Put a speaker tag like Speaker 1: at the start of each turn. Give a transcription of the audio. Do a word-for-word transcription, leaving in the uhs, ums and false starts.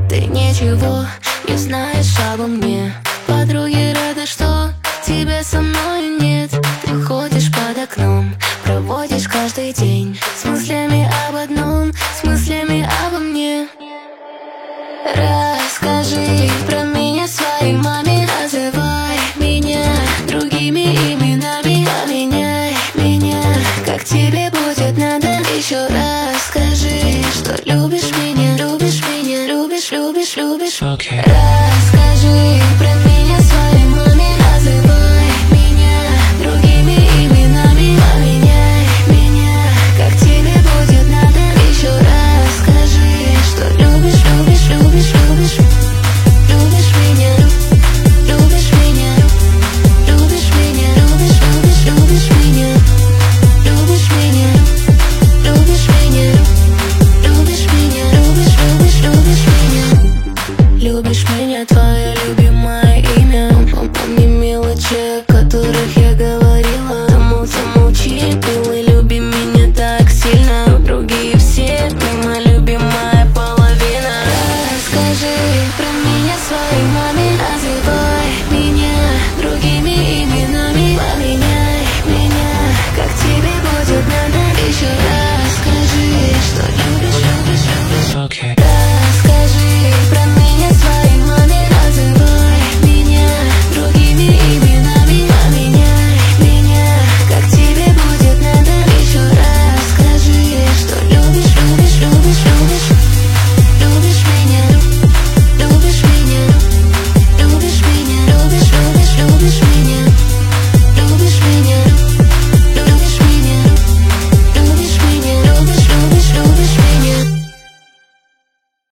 Speaker 1: Ты ничего не знаешь обо мне. Подруги рады, что тебя со мной нет. Ты ходишь под окном, проводишь каждый день с мыслями об одном, с мыслями обо мне. Расскажи про меня своей маме, называй меня другими именами, поменяй меня, как тебе будет надо. Еще раз скажи, что любишь меня, любишь меня, любишь, любишь, любишь.
Speaker 2: Okay.